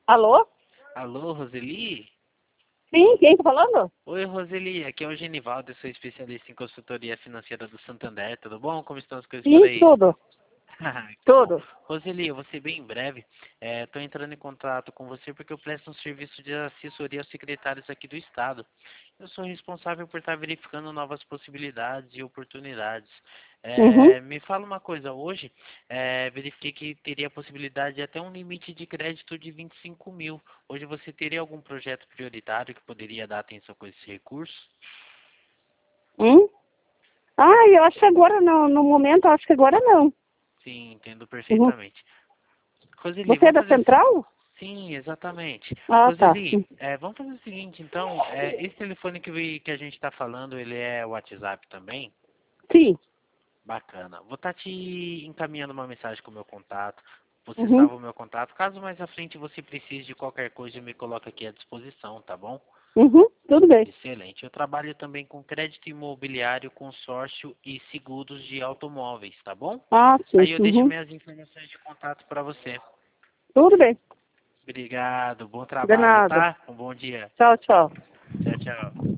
Alô? Alô, Roseli? Sim, quem tá falando? Oi, Roseli, aqui é o Genivaldo, eu sou especialista em consultoria financeira do Santander, tudo bom? Como estão as coisas por Sim, aí? tudo, Que bom. tudo. Roseli, eu vou ser bem breve. Estou entrando em contato com você porque eu presto um serviço de assessoria aos secretários aqui do Estado. Eu sou responsável por estar verificando novas possibilidades e oportunidades. Uhum. Me fala uma coisa, hoje verifiquei que teria a possibilidade de até um limite de crédito de 25 mil. Hoje você teria algum projeto prioritário que poderia dar atenção com esse recurso? Hum? Ah, eu acho que agora não, no momento, eu acho que agora não. Sim, entendo Uhum. perfeitamente. Roseli, Você é vamos da fazer Central? Sim, exatamente. Ah, tá. Roseli, vamos fazer o seguinte, então, esse telefone que a gente está falando, ele é WhatsApp também? Sim. Bacana. Vou estar te encaminhando uma mensagem com o meu contato. Você Uhum. salva o meu contato. Caso mais à frente você precise de qualquer coisa, me coloca aqui à disposição, tá bom? Uhum. Tudo bem. Excelente. Eu trabalho também com crédito imobiliário, consórcio e seguros de automóveis, tá bom? Ah, sim. Aí eu deixo Uhum. minhas informações de contato para você. Tudo bem. Obrigado, bom De trabalho, nada. tá? Um bom dia. Tchau, tchau. Tchau, tchau.